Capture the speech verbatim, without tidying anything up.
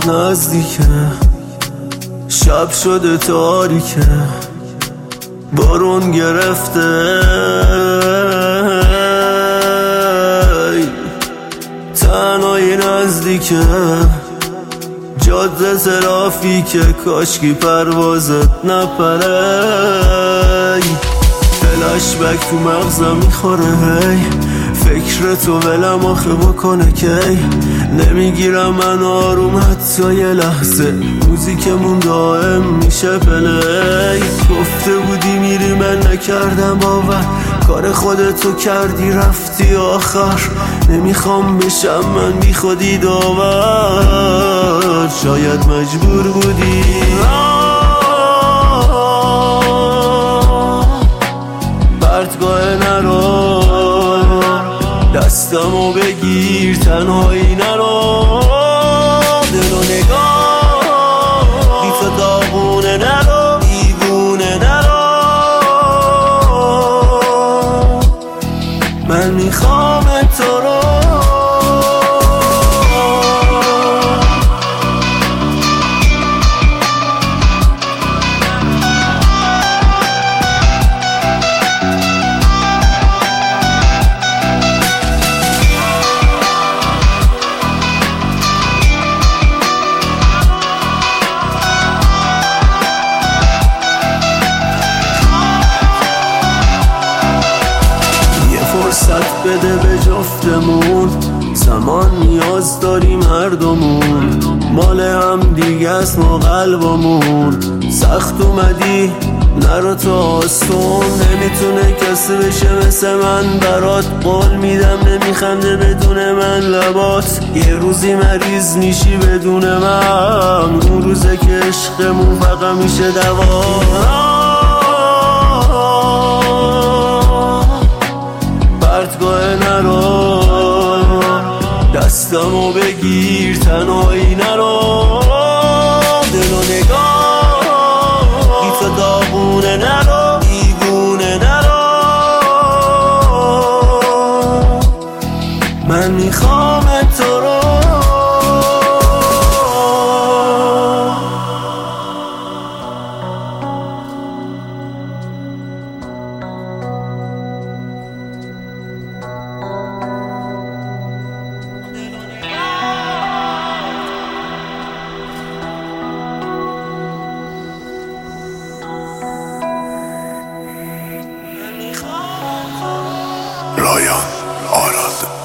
نزدیکه، شب شده تاریکه، بارون گرفته، تنهایی نزدیکه، جاده ترافیکه، کاشکی پروازت نپره. فلش بک تو مغزم میخوره، هی فکر تو ولم آخه بکنه کی نمیگیرم من آروم حتی یه لحظه، موزیکمون دائم میشه پلی. گفته بودی میری من نکردم باور، کار خودتو کردی رفتی آخر، نمیخوام بشم من بی خودی داور، شاید مجبور بودی. بردگاه نرو، دستمو بگیر، تنهایی نرو، دلو نگاه بی تو داغونه نرو، دیوونه نرو، من میخوام تو رو. فرصت بده به جفتمون، زمان نیاز داریم هر دومون، مال هم دیگه است ما قلبمون. سخت اومدی نرو تو آسون، نمیتونه کسی بشه مثل من برات، قول میدم نمیخنده بدون من لبات، یه روزی مریض میشی بدون من، اون روزه که عشقمون فقط میشه دوا. بردگاه نرو، دستمو بگیر، تنهایی نرو، دلو نگاه بی تو داغونه نرو، دیوونه نرو، من میخوام تو رو. رایان آراد.